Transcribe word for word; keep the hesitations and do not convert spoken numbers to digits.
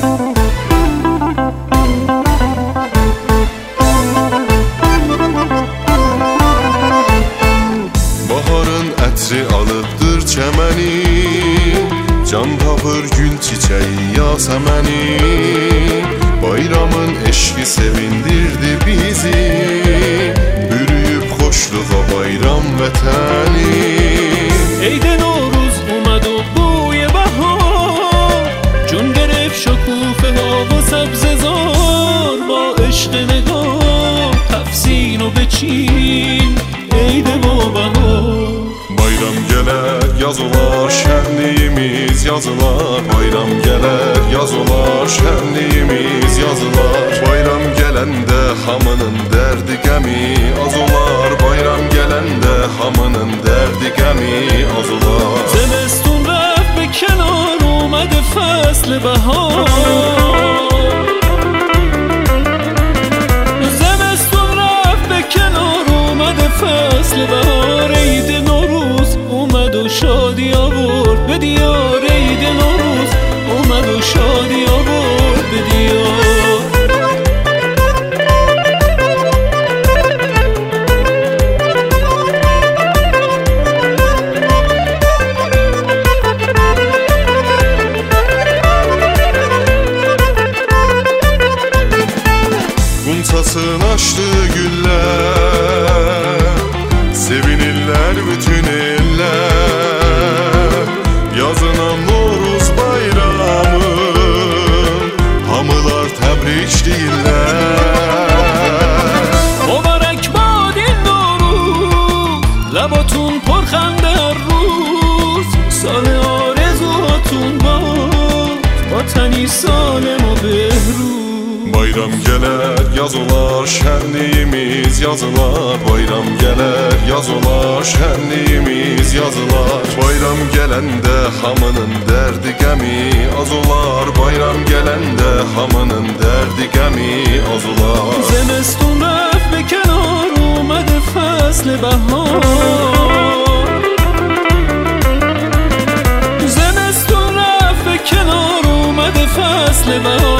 alıbdır çəməni, can tapır gül çiçəyi yasəməni. Bayramın eşqi sevindirdi bizi, bürüyüb xoşluğa bayram vətəni. عید نوروز اومد و بوی بهار، جون گرفت شکوفه ها و سبززار. با عشق نگاه تفسین و بچین عید و بهار. Bayram gələr, yaz olar, şənliyimiz yazılar. Bayram gələr, yaz olar, şənliyimiz yazılar. Bayram gələndə hamının dərdi qəmi az olar. Bayram gələndə hamının dərdi qəmi az olar. زمستون رفت به کنار اومده فصل بهار. زمستون رفت به کنار اومده فصل بهار. عید نوروز اومد و شادی آورد به دیار. عید نوروز اومد و شادی آورد به دیار. Qunçasını açdı güller, sevinirlər bütün eller. Yazınan Noruz bayramı, hamılar təbrik deyirlər. مبارک باد این نوروز، لباتون پرخنده هر روز. سال آرزوهاتون باد، وطنی سالم و بهروز. Bayram gələr, yaz olar, şənliyimiz yazılar. Bayram gələr, yaz olar, şənliyimiz yazılar. Bayram gələndə hamının dərdi qəmi az olar. Bayram gələndə hamının dərdi qəmi az olar. زمستون رفت به کنار اومده فصل بهار. زمستون رفت به کنار اومده فصل بهار.